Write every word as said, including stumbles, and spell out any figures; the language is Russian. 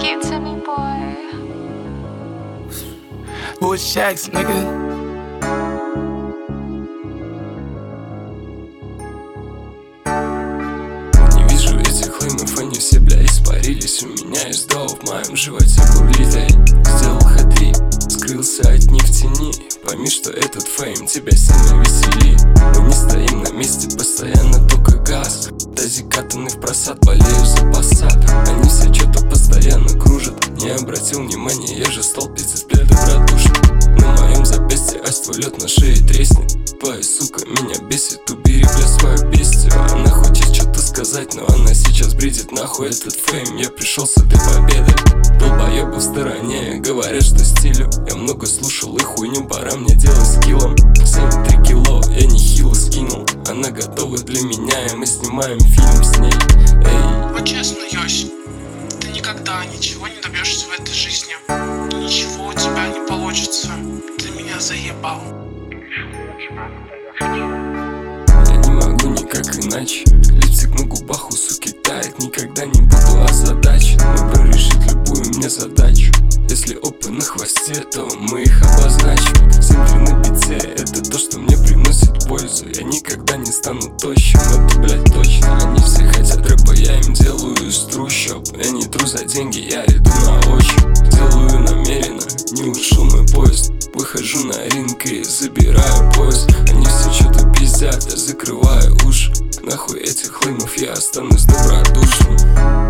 it to me, boy. Bull Shacks, nigga. Клеймов, они все, бля, испарились. У меня есть доу в моем животе бурлит. Эй, сделал ха-три, скрылся от них в тени. Пойми, что этот фейм тебя сильно весели. Мы не стоим на месте, постоянно только газ. Тази катаны в просад, болею за посад. Они все что-то постоянно кружат. Не обратил внимания, я же стал пиздец, бля, добродушен. На моем запястье ась твой лед на шее треснет. Твоя сука меня бесит, убери, бля, свою бестию. Она хочет что-то сказать, но она сейчас бредит. Нахуй этот фейм, я пришел с этой победой. Долбоебы в стороне, говорят, что стилю. Я много слушал и хуйню, пора мне делать скиллом. семь три кило, я не хило скинул. Она готова для меня, и мы снимаем фильм с ней. Эй. Вот честно, Йось, ты никогда ничего не добьешься в этой жизни. Ничего у тебя не получится. Ты меня заебал. Я не могу никак иначе. Липстик на губах у суки тает. Никогда не буду озадачен. Мы прорешить любую мне задачу. Если опы на хвосте, то мы их обозначим. Симфри на бите, это то, что мне приносит пользу. Я никогда не стану тощим, это, блядь, точно. Они все хотят рэпа, я им делаю из трущоб. Я не тру за деньги, я иду на ощупь. Делаю намеренно, не ушел мой поезд. Выхожу на ринг и забираю пояс. Они все что-то пиздят, я закрываю уши. Нахуй этих лымов, я останусь добродушным.